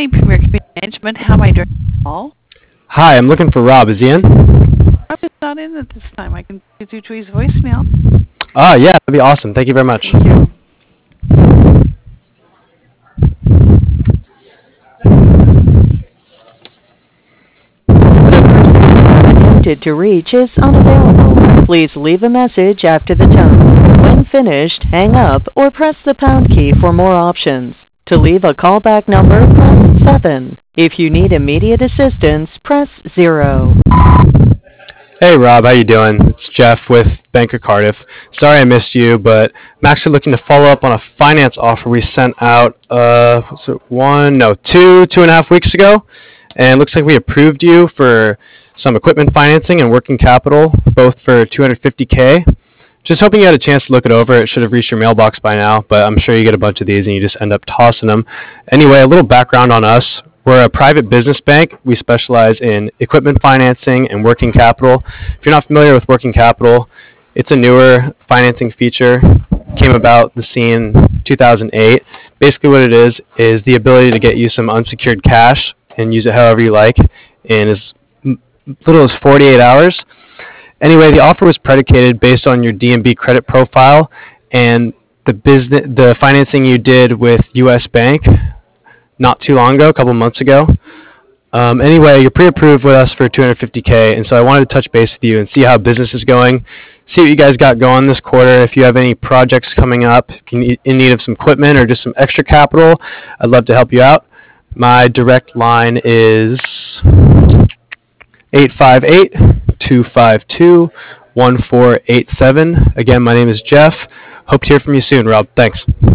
Morning, Premier Community Management. How am I doing? All? Hi, I'm looking for Rob. Is he in? Rob is not in at this time. I can get you to his voicemail. Yeah, that'd be awesome. Thank you very much. Thank you. Attempted to reach is unavailable. Please leave a message after the tone. When finished, hang up or press the pound key for more options. To leave a callback number, press 7. If you need immediate assistance, press 0. Hey Rob, how you doing? It's Jeff with Bank of Cardiff. Sorry I missed you, but I'm actually looking to follow up on a finance offer we sent out, two and a half weeks ago. And it looks like we approved you for some equipment financing and working capital, both for $250K. Just hoping you had a chance to look it over. It should have reached your mailbox by now, but I'm sure you get a bunch of these and you just end up tossing them. Anyway, a little background on us. We're a private business bank. We specialize in equipment financing and working capital. If you're not familiar with working capital, it's a newer financing feature. Came about the scene 2008. Basically what it is the ability to get you some unsecured cash and use it however you like in as little as 48 hours. Anyway, the offer was predicated based on your D&B credit profile and the financing you did with U.S. Bank not too long ago, a couple months ago. Anyway, you're pre-approved with us for $250K, and so I wanted to touch base with you and see how business is going, see what you guys got going this quarter. If you have any projects coming up, in need of some equipment or just some extra capital, I'd love to help you out. My direct line is 858-252-1487. Again, my name is Jeff. Hope to hear from you soon, Rob. Thanks.